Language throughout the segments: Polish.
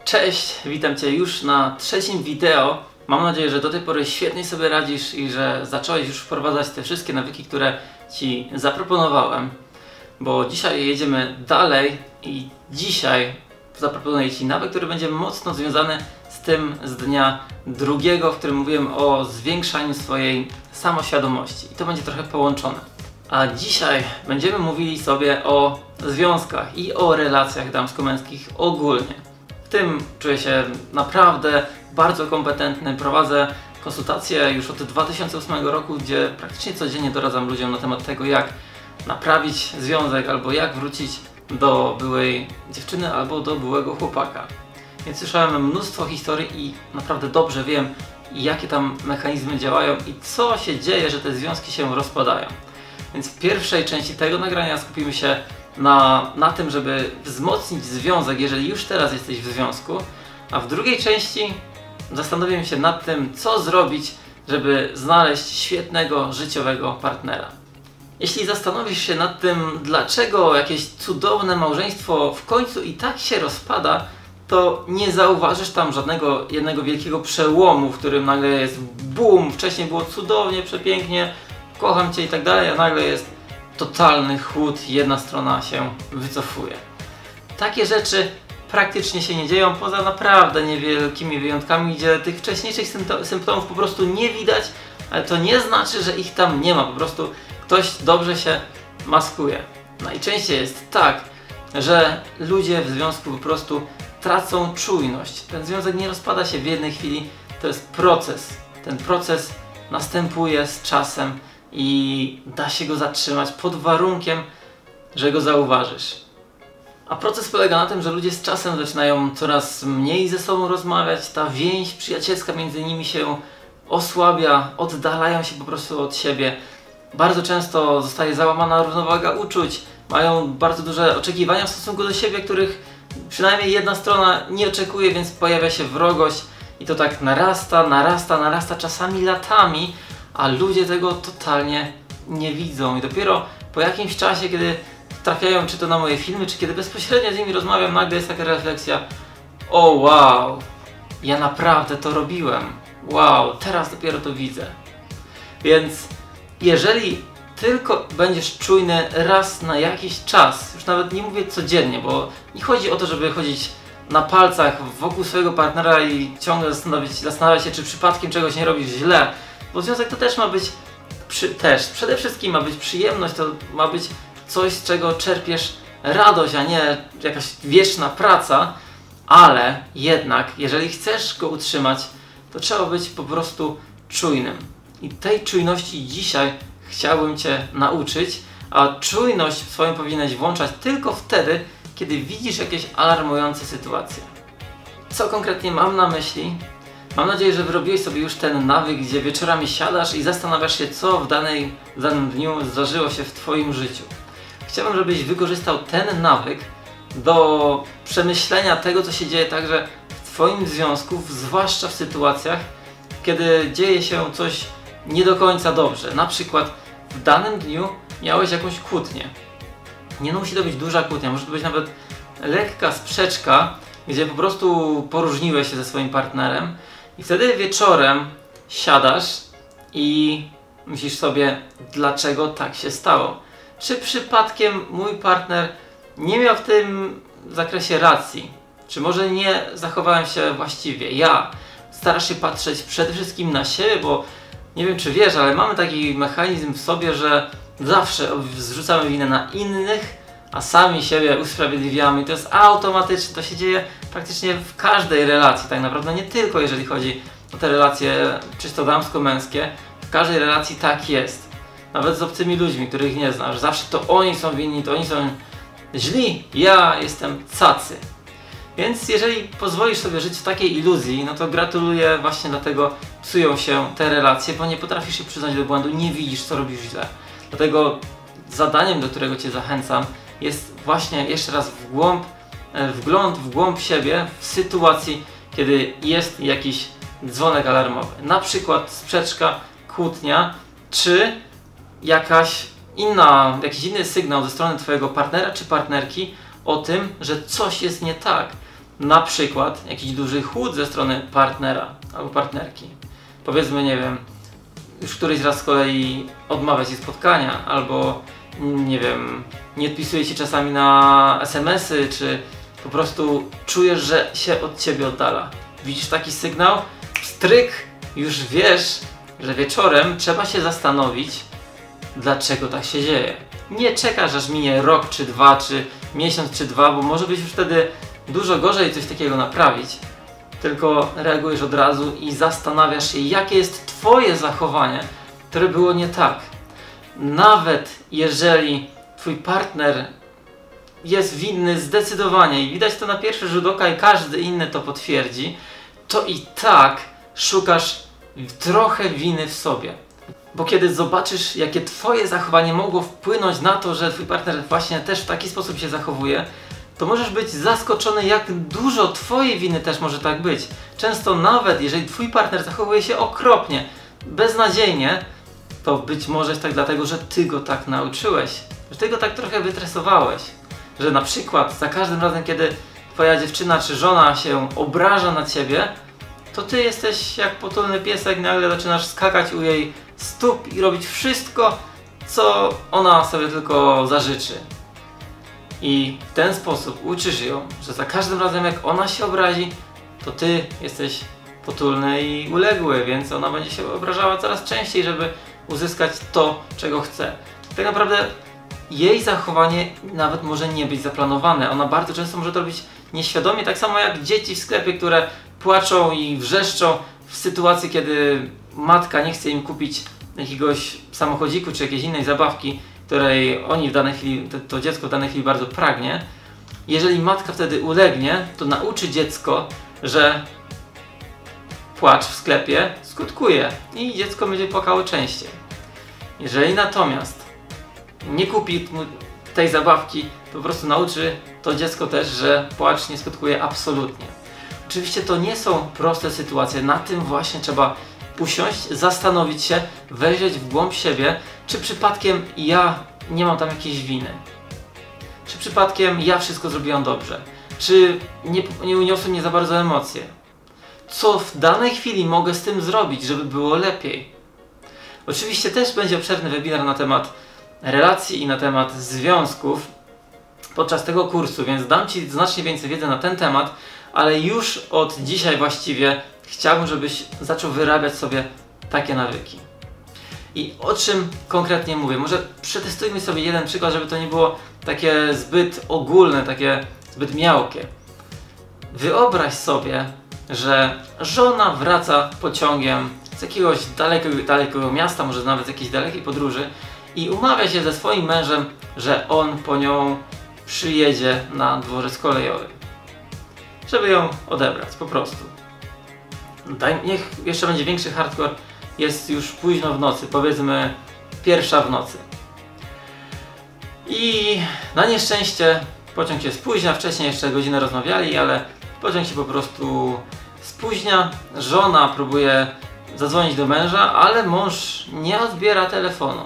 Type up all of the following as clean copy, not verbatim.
Cześć, witam Cię już na trzecim wideo. Mam nadzieję, że do tej pory świetnie sobie radzisz i że zacząłeś już wprowadzać te wszystkie nawyki, które Ci zaproponowałem. Bo dzisiaj jedziemy dalej i dzisiaj zaproponuję Ci nawyk, który będzie mocno związany z tym z dnia drugiego, w którym mówiłem o zwiększaniu swojej samoświadomości. I to będzie trochę połączone. A dzisiaj będziemy mówili sobie o związkach i o relacjach damsko-męskich ogólnie. W tym czuję się naprawdę bardzo kompetentny. Prowadzę konsultacje już od 2008 roku, gdzie praktycznie codziennie doradzam ludziom na temat tego, jak naprawić związek, albo jak wrócić do byłej dziewczyny, albo do byłego chłopaka. Więc słyszałem mnóstwo historii i naprawdę dobrze wiem, jakie tam mechanizmy działają i co się dzieje, że te związki się rozpadają. Więc w pierwszej części tego nagrania skupimy się na tym, żeby wzmocnić związek, jeżeli już teraz jesteś w związku, a w drugiej części zastanowimy się nad tym, co zrobić, żeby znaleźć świetnego, życiowego partnera. Jeśli zastanowisz się nad tym, dlaczego jakieś cudowne małżeństwo w końcu i tak się rozpada, to nie zauważysz tam żadnego jednego wielkiego przełomu, w którym nagle jest boom, wcześniej było cudownie, przepięknie, kocham Cię i tak dalej, a nagle jest totalny chłód, jedna strona się wycofuje. Takie rzeczy praktycznie się nie dzieją, poza naprawdę niewielkimi wyjątkami, gdzie tych wcześniejszych symptomów po prostu nie widać, ale to nie znaczy, że ich tam nie ma, po prostu ktoś dobrze się maskuje. Najczęściej jest tak, że ludzie w związku po prostu tracą czujność. Ten związek nie rozpada się w jednej chwili, to jest proces. Ten proces następuje z czasem i da się go zatrzymać pod warunkiem, że go zauważysz. A proces polega na tym, że ludzie z czasem zaczynają coraz mniej ze sobą rozmawiać, ta więź przyjacielska między nimi się osłabia, oddalają się po prostu od siebie. Bardzo często zostaje załamana równowaga uczuć, mają bardzo duże oczekiwania w stosunku do siebie, których przynajmniej jedna strona nie oczekuje, więc pojawia się wrogość i to tak narasta, czasami latami, a ludzie tego totalnie nie widzą i dopiero po jakimś czasie, kiedy trafiają czy to na moje filmy, czy kiedy bezpośrednio z nimi rozmawiam, nagle jest taka refleksja: o wow, ja naprawdę to robiłem, wow, teraz dopiero to widzę. Więc jeżeli tylko będziesz czujny raz na jakiś czas, już nawet nie mówię codziennie, bo nie chodzi o to, żeby chodzić na palcach wokół swojego partnera i ciągle zastanawiać się, czy przypadkiem czegoś nie robisz źle, bo związek to też ma być, przede wszystkim ma być przyjemność, to ma być coś, z czego czerpiesz radość, a nie jakaś wieczna praca, ale jednak, jeżeli chcesz go utrzymać, to trzeba być po prostu czujnym. I tej czujności dzisiaj chciałbym Cię nauczyć, a czujność swoją powinieneś włączać tylko wtedy, kiedy widzisz jakieś alarmujące sytuacje. Co konkretnie mam na myśli? Mam nadzieję, że wyrobiłeś sobie już ten nawyk, gdzie wieczorami siadasz i zastanawiasz się, co w danym dniu zdarzyło się w Twoim życiu. Chciałbym, żebyś wykorzystał ten nawyk do przemyślenia tego, co się dzieje także w Twoim związku, zwłaszcza w sytuacjach, kiedy dzieje się coś nie do końca dobrze. Na przykład w danym dniu miałeś jakąś kłótnię. Nie musi to być duża kłótnia, może to być nawet lekka sprzeczka, gdzie po prostu poróżniłeś się ze swoim partnerem i wtedy wieczorem siadasz i myślisz sobie, dlaczego tak się stało. Czy przypadkiem mój partner nie miał w tym zakresie racji? Czy może nie zachowałem się właściwie? Ja. Starasz się patrzeć przede wszystkim na siebie, bo nie wiem, czy wiesz, ale mamy taki mechanizm w sobie, że zawsze zrzucamy winę na innych, a sami siebie usprawiedliwiamy. I to jest automatyczne, to się dzieje praktycznie w każdej relacji, tak naprawdę nie tylko jeżeli chodzi o te relacje czysto damsko-męskie. W każdej relacji tak jest. Nawet z obcymi ludźmi, których nie znasz. Zawsze to oni są winni, to oni są źli, ja jestem cacy. Więc jeżeli pozwolisz sobie żyć w takiej iluzji, no to gratuluję, właśnie dlatego psują się te relacje, bo nie potrafisz się przyznać do błędu, nie widzisz, co robisz źle. Dlatego zadaniem, do którego Cię zachęcam, jest właśnie jeszcze raz wgląd w głąb siebie w sytuacji, kiedy jest jakiś dzwonek alarmowy. Na przykład sprzeczka, kłótnia, czy jakiś inny sygnał ze strony Twojego partnera czy partnerki o tym, że coś jest nie tak. na przykład jakiś duży chłód ze strony partnera albo partnerki. Powiedzmy, nie wiem, już któryś raz z kolei odmawia ci spotkania, albo nie wiem, nie odpisuje ci czasami na SMS-y, czy po prostu czujesz, że się od ciebie oddala. Widzisz taki sygnał? Pstryk, już wiesz, że wieczorem trzeba się zastanowić, dlaczego tak się dzieje. Nie czekasz, aż minie rok, czy dwa, czy miesiąc, czy dwa, bo może być już wtedy dużo gorzej coś takiego naprawić. Tylko reagujesz od razu i zastanawiasz się, jakie jest twoje zachowanie, które było nie tak. Nawet jeżeli twój partner jest winny zdecydowanie i widać to na pierwszy rzut oka i każdy inny to potwierdzi, to i tak szukasz trochę winy w sobie. Bo kiedy zobaczysz, jakie twoje zachowanie mogło wpłynąć na to, że twój partner właśnie też w taki sposób się zachowuje, to możesz być zaskoczony, jak dużo twojej winy też może tak być. Często nawet jeżeli twój partner zachowuje się okropnie, beznadziejnie, to być może jest tak dlatego, że ty go tak nauczyłeś, że ty go tak trochę wytresowałeś. Że na przykład za każdym razem, kiedy twoja dziewczyna czy żona się obraża na ciebie, to ty jesteś jak potulny piesek, nagle zaczynasz skakać u jej stóp i robić wszystko, co ona sobie tylko zażyczy. I w ten sposób uczysz ją, że za każdym razem jak ona się obrazi, to ty jesteś potulny i uległy, więc ona będzie się obrażała coraz częściej, żeby uzyskać to, czego chce. Tak naprawdę jej zachowanie nawet może nie być zaplanowane. Ona bardzo często może to robić nieświadomie, tak samo jak dzieci w sklepie, które płaczą i wrzeszczą w sytuacji, kiedy matka nie chce im kupić jakiegoś samochodziku czy jakiejś innej zabawki, której oni w danej chwili, to dziecko w danej chwili bardzo pragnie. Jeżeli matka wtedy ulegnie, to nauczy dziecko, że płacz w sklepie skutkuje i dziecko będzie płakało częściej. Jeżeli natomiast nie kupi mu tej zabawki, to po prostu nauczy to dziecko też, że płacz nie skutkuje absolutnie. Oczywiście to nie są proste sytuacje, na tym właśnie trzeba usiąść, zastanowić się, wejrzeć w głąb siebie, czy przypadkiem ja nie mam tam jakiejś winy. Czy przypadkiem ja wszystko zrobiłam dobrze. Czy nie uniosły mnie za bardzo emocje. Co w danej chwili mogę z tym zrobić, żeby było lepiej. Oczywiście też będzie obszerny webinar na temat relacji i na temat związków podczas tego kursu, więc dam ci znacznie więcej wiedzy na ten temat, ale już od dzisiaj właściwie chciałbym, żebyś zaczął wyrabiać sobie takie nawyki. I o czym konkretnie mówię? Może przetestujmy sobie jeden przykład, żeby to nie było takie zbyt ogólne, takie zbyt miałkie. Wyobraź sobie, że żona wraca pociągiem z jakiegoś dalekiego miasta, może nawet z jakiejś dalekiej podróży i umawia się ze swoim mężem, że on po nią przyjedzie na dworzec kolejowy, żeby ją odebrać, po prostu. Niech jeszcze będzie większy hardcore, jest już późno w nocy, powiedzmy 1:00 w nocy. I na nieszczęście pociąg się spóźnia, wcześniej jeszcze godzinę rozmawiali, ale pociąg się po prostu spóźnia. Żona próbuje zadzwonić do męża, ale mąż nie odbiera telefonu.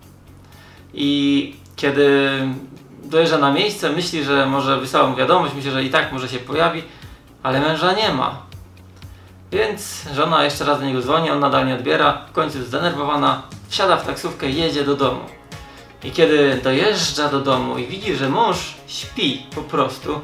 I kiedy dojeżdża na miejsce, myśli, że może wysłał mu wiadomość, myśli, że i tak może się pojawi, ale męża nie ma. Więc żona jeszcze raz do niego dzwoni, on nadal nie odbiera, w końcu zdenerwowana, wsiada w taksówkę i jedzie do domu. I kiedy dojeżdża do domu i widzi, że mąż śpi po prostu,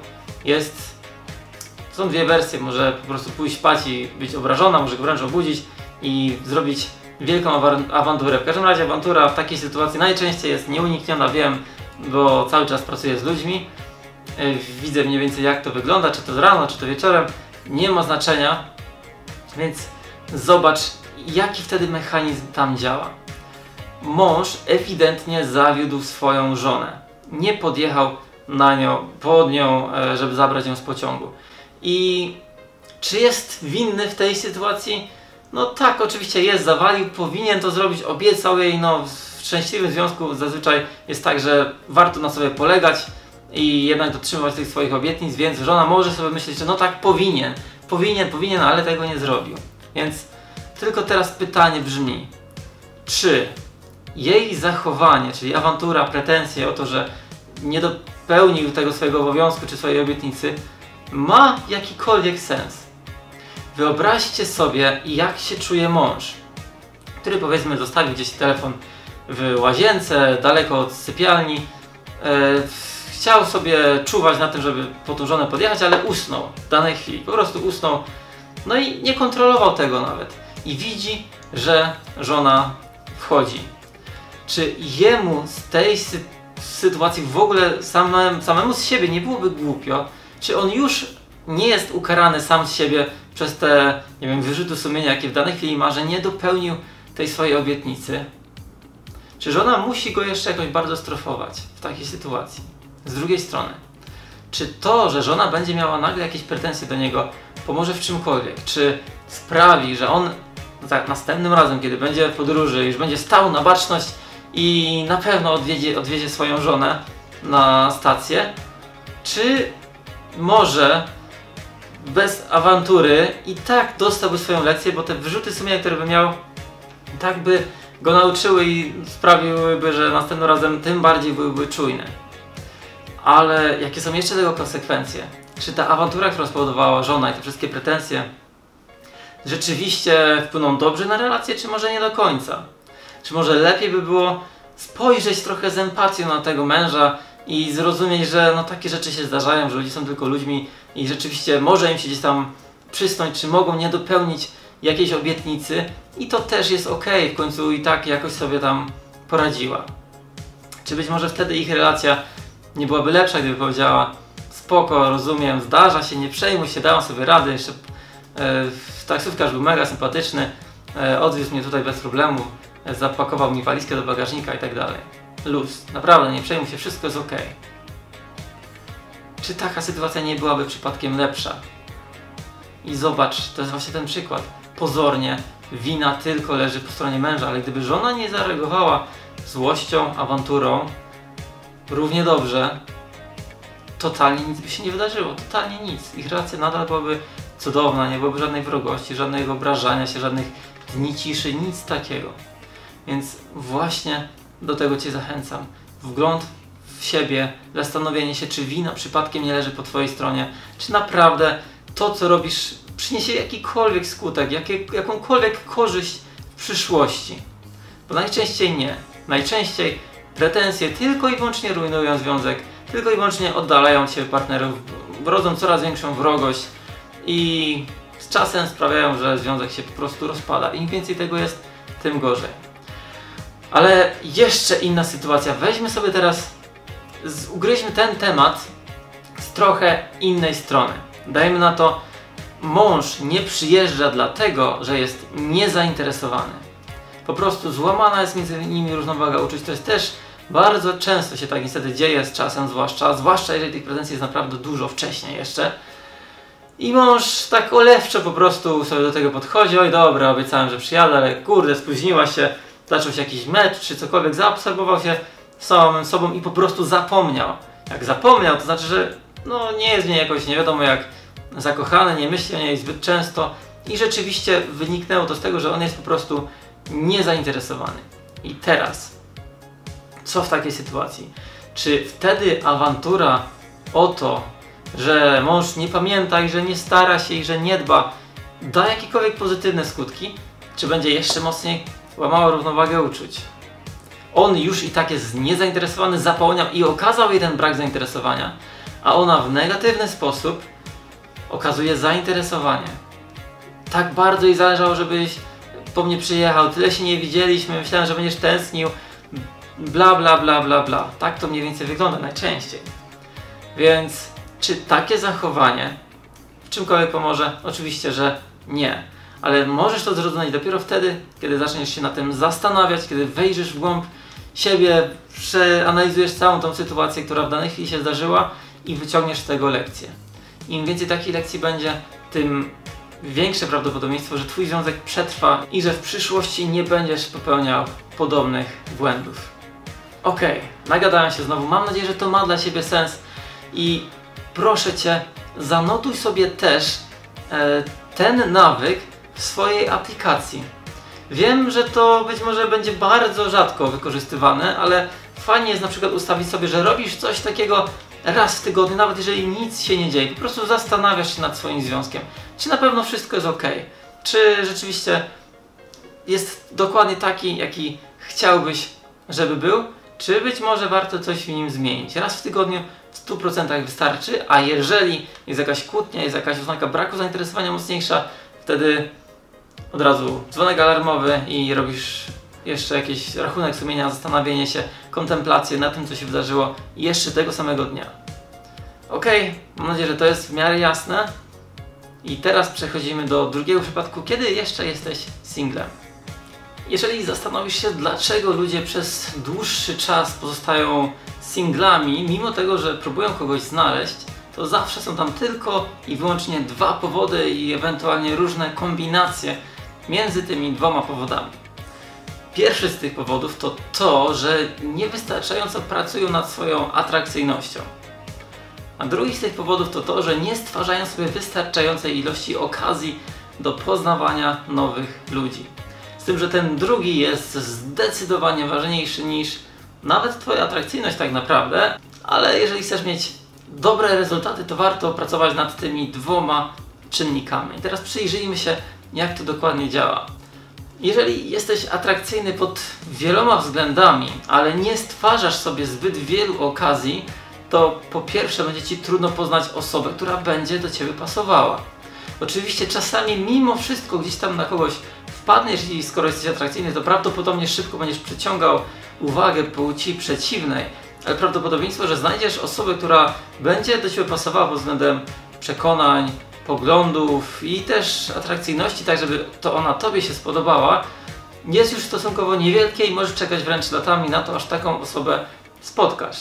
są dwie wersje, może po prostu pójść spać i być obrażona, może go wręcz obudzić i zrobić wielką awanturę. W każdym razie awantura w takiej sytuacji najczęściej jest nieunikniona, wiem, bo cały czas pracuję z ludźmi. Widzę mniej więcej jak to wygląda, czy to rano, czy to wieczorem, nie ma znaczenia. Więc zobacz, jaki wtedy mechanizm tam działa. Mąż ewidentnie zawiódł swoją żonę. Nie podjechał pod nią, żeby zabrać ją z pociągu. I czy jest winny w tej sytuacji? No tak, oczywiście jest, zawalił, powinien to zrobić, obiecał jej, no w szczęśliwym związku zazwyczaj jest tak, że warto na sobie polegać i jednak dotrzymywać tych swoich obietnic, więc żona może sobie myśleć, że no tak, powinien, ale tego nie zrobił. Więc tylko teraz pytanie brzmi, czy jej zachowanie, czyli awantura, pretensje o to, że nie dopełnił tego swojego obowiązku czy swojej obietnicy, ma jakikolwiek sens. Wyobraźcie sobie, jak się czuje mąż, który powiedzmy zostawił gdzieś telefon w łazience, daleko od sypialni. Chciał sobie czuwać na tym, żeby po tą żonę podjechać, ale usnął w danej chwili. Po prostu usnął. No i nie kontrolował tego nawet. I widzi, że żona wchodzi. Czy jemu z tej sytuacji w ogóle samemu z siebie nie byłoby głupio? Czy on już nie jest ukarany sam z siebie przez te, nie wiem, wyrzuty sumienia, jakie w danej chwili ma, że nie dopełnił tej swojej obietnicy? Czy żona musi go jeszcze jakoś bardzo strofować w takiej sytuacji? Z drugiej strony, czy to, że żona będzie miała nagle jakieś pretensje do niego, pomoże w czymkolwiek? Czy sprawi, że on następnym razem, kiedy będzie w podróży, już będzie stał na baczność i na pewno odwiedzie swoją żonę na stację? Czy może bez awantury i tak dostałby swoją lekcję, bo te wyrzuty sumienia, które by miał, tak by go nauczyły i sprawiłyby, że następnym razem tym bardziej byłby czujny. Ale jakie są jeszcze tego konsekwencje? Czy ta awantura, którą spowodowała żona i te wszystkie pretensje rzeczywiście wpłyną dobrze na relację, czy może nie do końca? Czy może lepiej by było spojrzeć trochę z empatią na tego męża i zrozumieć, że no takie rzeczy się zdarzają, że ludzie są tylko ludźmi i rzeczywiście może im się gdzieś tam przysnąć, czy mogą nie dopełnić jakiejś obietnicy i to też jest okej, w końcu i tak jakoś sobie tam poradziła. Czy być może wtedy ich relacja nie byłaby lepsza, gdyby powiedziała: spoko, rozumiem, zdarza się, nie przejmuj się, dałam sobie radę, jeszcze taksówkarz był mega sympatyczny, odwiózł mnie tutaj bez problemu, zapakował mi walizkę do bagażnika i tak dalej. Luz, naprawdę, nie przejmuj się, wszystko jest okej. Czy taka sytuacja nie byłaby przypadkiem lepsza? I zobacz, to jest właśnie ten przykład. Pozornie wina tylko leży po stronie męża, ale gdyby żona nie zareagowała złością, awanturą, równie dobrze, totalnie nic by się nie wydarzyło, totalnie nic. Ich relacja nadal byłaby cudowna, nie byłoby żadnej wrogości, żadnego obrażania się, żadnych dni ciszy, nic takiego. Więc właśnie do tego Cię zachęcam. Wgląd w siebie, zastanowienie się, czy wina przypadkiem nie leży po Twojej stronie, czy naprawdę to, co robisz, przyniesie jakikolwiek skutek, jakąkolwiek korzyść w przyszłości. Bo najczęściej nie. Najczęściej pretensje tylko i wyłącznie rujnują związek, tylko i wyłącznie oddalają Cię partnerów, rodzą coraz większą wrogość i z czasem sprawiają, że związek się po prostu rozpada. Im więcej tego jest, tym gorzej. Ale jeszcze inna sytuacja. Weźmy sobie teraz, ugryźmy ten temat z trochę innej strony. Dajmy na to, mąż nie przyjeżdża dlatego, że jest niezainteresowany. Po prostu złamana jest między nimi równowaga uczuć. To jest też bardzo często się tak niestety dzieje z czasem, zwłaszcza jeżeli tych pretensji jest naprawdę dużo wcześniej jeszcze. I mąż tak olewczo po prostu sobie do tego podchodzi: oj dobra, obiecałem, że przyjadę, ale kurde, spóźniła się, zaczął się jakiś mecz czy cokolwiek, zaabsorbował się samym sobą i po prostu zapomniał. Jak zapomniał, to znaczy, że no nie jest w niej jakoś nie wiadomo jak zakochany, nie myśli o niej zbyt często i rzeczywiście wyniknęło to z tego, że on jest po prostu niezainteresowany. I teraz, co w takiej sytuacji? Czy wtedy awantura o to, że mąż nie pamięta i że nie stara się i że nie dba, da jakiekolwiek pozytywne skutki? Czy będzie jeszcze mocniej łamała równowagę uczuć? On już i tak jest niezainteresowany, zapomniał i okazał jej ten brak zainteresowania, a ona w negatywny sposób okazuje zainteresowanie. Tak bardzo jej zależało, żebyś po mnie przyjechał, tyle się nie widzieliśmy, myślałem, że będziesz tęsknił, bla bla bla bla bla. Tak to mniej więcej wygląda najczęściej. Więc czy takie zachowanie w czymkolwiek pomoże? Oczywiście, że nie. Ale możesz to zrozumieć dopiero wtedy, kiedy zaczniesz się na tym zastanawiać, kiedy wejrzysz w głąb siebie, przeanalizujesz całą tą sytuację, która w danej chwili się zdarzyła i wyciągniesz z tego lekcję. Im więcej takich lekcji będzie, tym większe prawdopodobieństwo, że Twój związek przetrwa i że w przyszłości nie będziesz popełniał podobnych błędów. Okej, nagadałem się znowu. Mam nadzieję, że to ma dla Ciebie sens i proszę Cię, zanotuj sobie też ten nawyk w swojej aplikacji. Wiem, że to być może będzie bardzo rzadko wykorzystywane, ale fajnie jest na przykład ustawić sobie, że robisz coś takiego raz w tygodniu, nawet jeżeli nic się nie dzieje, po prostu zastanawiasz się nad swoim związkiem, czy na pewno wszystko jest ok, czy rzeczywiście jest dokładnie taki, jaki chciałbyś, żeby był, czy być może warto coś w nim zmienić. Raz w tygodniu w 100% wystarczy, a jeżeli jest jakaś kłótnia, jest jakaś oznaka braku zainteresowania mocniejsza, wtedy od razu dzwonek alarmowy i robisz jeszcze jakiś rachunek sumienia, zastanowienie się, kontemplację nad tym, co się wydarzyło jeszcze tego samego dnia. Ok, mam nadzieję, że to jest w miarę jasne. I teraz przechodzimy do drugiego przypadku, kiedy jeszcze jesteś singlem. Jeżeli zastanowisz się, dlaczego ludzie przez dłuższy czas pozostają singlami, mimo tego, że próbują kogoś znaleźć, to zawsze są tam tylko i wyłącznie dwa powody i ewentualnie różne kombinacje między tymi dwoma powodami. Pierwszy z tych powodów to to, że niewystarczająco pracują nad swoją atrakcyjnością. A drugi z tych powodów to to, że nie stwarzają sobie wystarczającej ilości okazji do poznawania nowych ludzi. Z tym, że ten drugi jest zdecydowanie ważniejszy niż nawet Twoja atrakcyjność tak naprawdę, ale jeżeli chcesz mieć dobre rezultaty, to warto pracować nad tymi dwoma czynnikami. I teraz przyjrzyjmy się, jak to dokładnie działa. Jeżeli jesteś atrakcyjny pod wieloma względami, ale nie stwarzasz sobie zbyt wielu okazji, to po pierwsze będzie Ci trudno poznać osobę, która będzie do Ciebie pasowała. Oczywiście czasami mimo wszystko gdzieś tam na kogoś wpadniesz i skoro jesteś atrakcyjny, to prawdopodobnie szybko będziesz przyciągał uwagę płci przeciwnej, ale prawdopodobieństwo, że znajdziesz osobę, która będzie do Ciebie pasowała pod względem przekonań, poglądów i też atrakcyjności, tak żeby to ona Tobie się spodobała, jest już stosunkowo niewielkie i możesz czekać wręcz latami na to, aż taką osobę spotkasz.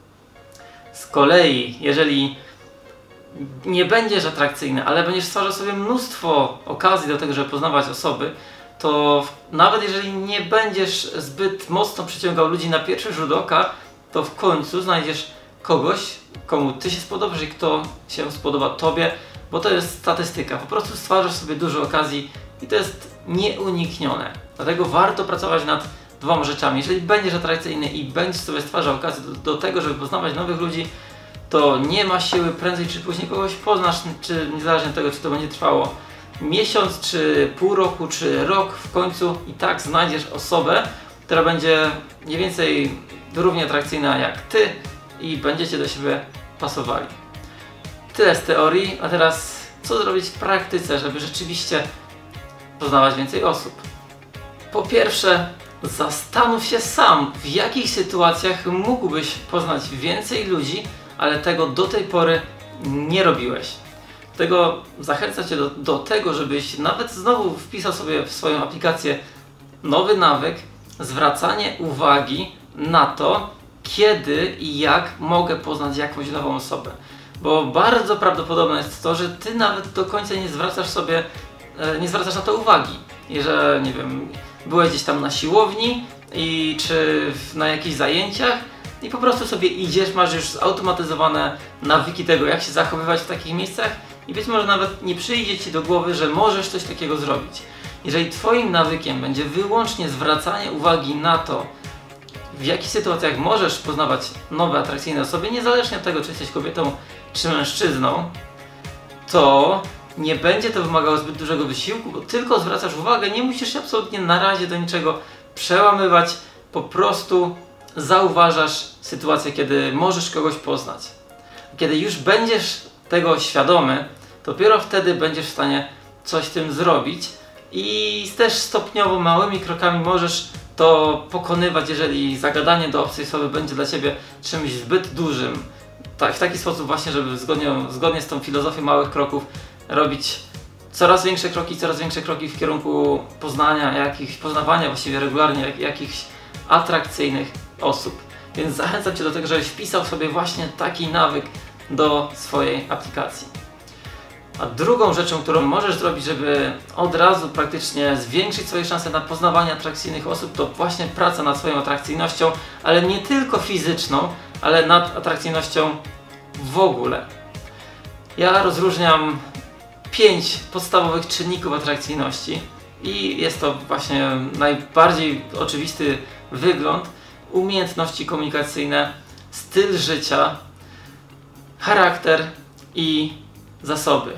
Z kolei, jeżeli nie będziesz atrakcyjny, ale będziesz stwarzał sobie mnóstwo okazji do tego, żeby poznawać osoby, to nawet jeżeli nie będziesz zbyt mocno przyciągał ludzi na pierwszy rzut oka, to w końcu znajdziesz kogoś, komu Ty się spodobasz i kto się spodoba Tobie, bo to jest statystyka. Po prostu stwarzasz sobie dużo okazji i to jest nieuniknione. Dlatego warto pracować nad dwoma rzeczami. Jeżeli będziesz atrakcyjny i będziesz sobie stwarzał okazję do tego, żeby poznawać nowych ludzi, to nie ma siły, prędzej czy później kogoś poznasz, czy niezależnie od tego, czy to będzie trwało miesiąc, czy pół roku, czy rok, w końcu i tak znajdziesz osobę, która będzie mniej więcej równie atrakcyjna jak Ty i będziecie do siebie pasowali. Tyle z teorii, a teraz co zrobić w praktyce, żeby rzeczywiście poznawać więcej osób? Po pierwsze, zastanów się sam, w jakich sytuacjach mógłbyś poznać więcej ludzi, ale tego do tej pory nie robiłeś. Dlatego zachęcam Cię do tego, żebyś nawet znowu wpisał sobie w swoją aplikację nowy nawyk, zwracanie uwagi na to, kiedy i jak mogę poznać jakąś nową osobę. Bo bardzo prawdopodobne jest to, że Ty nawet do końca nie zwracasz na to uwagi. I że, nie wiem, byłeś gdzieś tam na siłowni czy na jakichś zajęciach i po prostu sobie idziesz, masz już zautomatyzowane nawyki tego, jak się zachowywać w takich miejscach i być może nawet nie przyjdzie Ci do głowy, że możesz coś takiego zrobić. Jeżeli Twoim nawykiem będzie wyłącznie zwracanie uwagi na to, w jakich sytuacjach możesz poznawać nowe, atrakcyjne osoby, niezależnie od tego, czy jesteś kobietą, czy mężczyzną, to nie będzie to wymagało zbyt dużego wysiłku, bo tylko zwracasz uwagę, nie musisz się absolutnie na razie do niczego przełamywać, po prostu zauważasz sytuację, kiedy możesz kogoś poznać. Kiedy już będziesz tego świadomy, dopiero wtedy będziesz w stanie coś z tym zrobić i też stopniowo, małymi krokami możesz to pokonywać, jeżeli zagadanie do obcej osoby będzie dla Ciebie czymś zbyt dużym. Tak, w taki sposób właśnie, żeby zgodnie z tą filozofią małych kroków robić coraz większe kroki w kierunku poznawania właściwie regularnie jakichś atrakcyjnych osób. Więc zachęcam Cię do tego, żebyś wpisał sobie właśnie taki nawyk do swojej aplikacji. A drugą rzeczą, którą możesz zrobić, żeby od razu praktycznie zwiększyć swoje szanse na poznawanie atrakcyjnych osób, to właśnie praca nad swoją atrakcyjnością, ale nie tylko fizyczną, ale nad atrakcyjnością w ogóle. Ja rozróżniam 5 podstawowych czynników atrakcyjności i jest to właśnie najbardziej oczywisty wygląd, umiejętności komunikacyjne, styl życia, charakter i zasoby.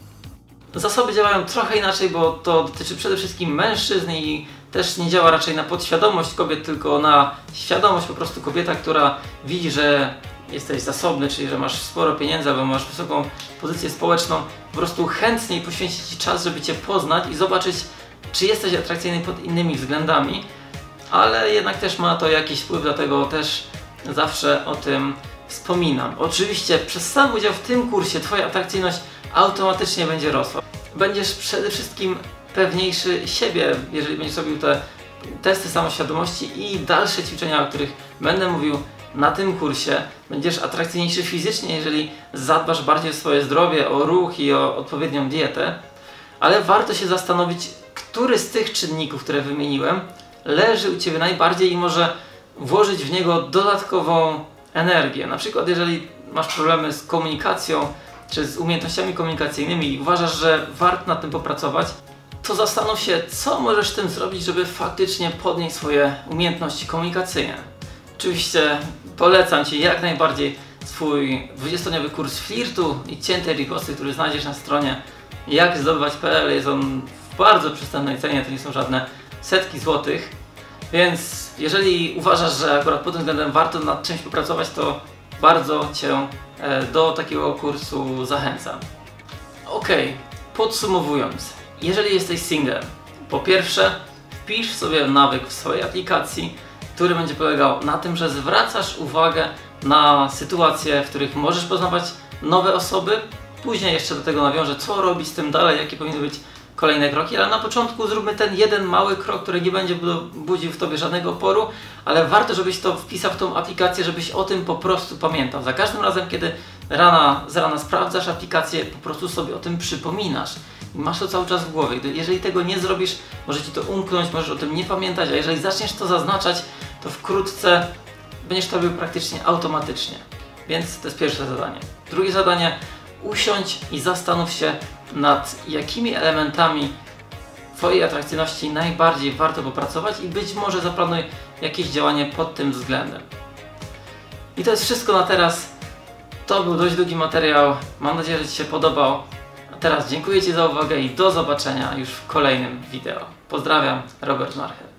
Zasoby działają trochę inaczej, bo to dotyczy przede wszystkim mężczyzn i też nie działa raczej na podświadomość kobiet, tylko na świadomość. Po prostu kobieta, która widzi, że jesteś zasobny, czyli że masz sporo pieniędzy albo masz wysoką pozycję społeczną, po prostu chętniej poświęci Ci czas, żeby Cię poznać i zobaczyć, czy jesteś atrakcyjny pod innymi względami, ale jednak też ma to jakiś wpływ, dlatego też zawsze o tym wspominam. Oczywiście przez sam udział w tym kursie Twoja atrakcyjność automatycznie będzie rosła. Będziesz przede wszystkim pewniejszy siebie, jeżeli będziesz robił te testy samoświadomości i dalsze ćwiczenia, o których będę mówił na tym kursie. Będziesz atrakcyjniejszy fizycznie, jeżeli zadbasz bardziej o swoje zdrowie, o ruch i o odpowiednią dietę. Ale warto się zastanowić, który z tych czynników, które wymieniłem, leży u Ciebie najbardziej i może włożyć w niego dodatkową energię. Na przykład jeżeli masz problemy z komunikacją, czy z umiejętnościami komunikacyjnymi i uważasz, że warto nad tym popracować, to zastanów się, co możesz z tym zrobić, żeby faktycznie podnieść swoje umiejętności komunikacyjne. Oczywiście polecam Ci jak najbardziej swój 20-dniowy kurs flirtu i ciętej riposty, który znajdziesz na stronie jakzdobywać.pl. Jest on w bardzo przystępnej cenie, to nie są żadne setki złotych. Więc jeżeli uważasz, że akurat pod tym względem warto nad czymś popracować, to bardzo Cię do takiego kursu zachęcam. Ok, podsumowując, jeżeli jesteś singlem, po pierwsze wpisz sobie nawyk w swojej aplikacji, który będzie polegał na tym, że zwracasz uwagę na sytuacje, w których możesz poznawać nowe osoby. Później jeszcze do tego nawiążę, co robić z tym dalej, jakie powinny być kolejne kroki, ale na początku zróbmy ten jeden mały krok, który nie będzie budził w Tobie żadnego oporu, ale warto, żebyś to wpisał w tą aplikację, żebyś o tym po prostu pamiętał. Za każdym razem, kiedy z rana sprawdzasz aplikację, po prostu sobie o tym przypominasz. I masz to cały czas w głowie. Jeżeli tego nie zrobisz, może Ci to umknąć, możesz o tym nie pamiętać, a jeżeli zaczniesz to zaznaczać, to wkrótce będziesz to robił praktycznie automatycznie. Więc to jest pierwsze zadanie. Drugie zadanie, usiądź i zastanów się, nad jakimi elementami Twojej atrakcyjności najbardziej warto popracować i być może zaplanuj jakieś działanie pod tym względem. I to jest wszystko na teraz. To był dość długi materiał. Mam nadzieję, że Ci się podobał. A teraz dziękuję Ci za uwagę i do zobaczenia już w kolejnym wideo. Pozdrawiam, Robert Marchew.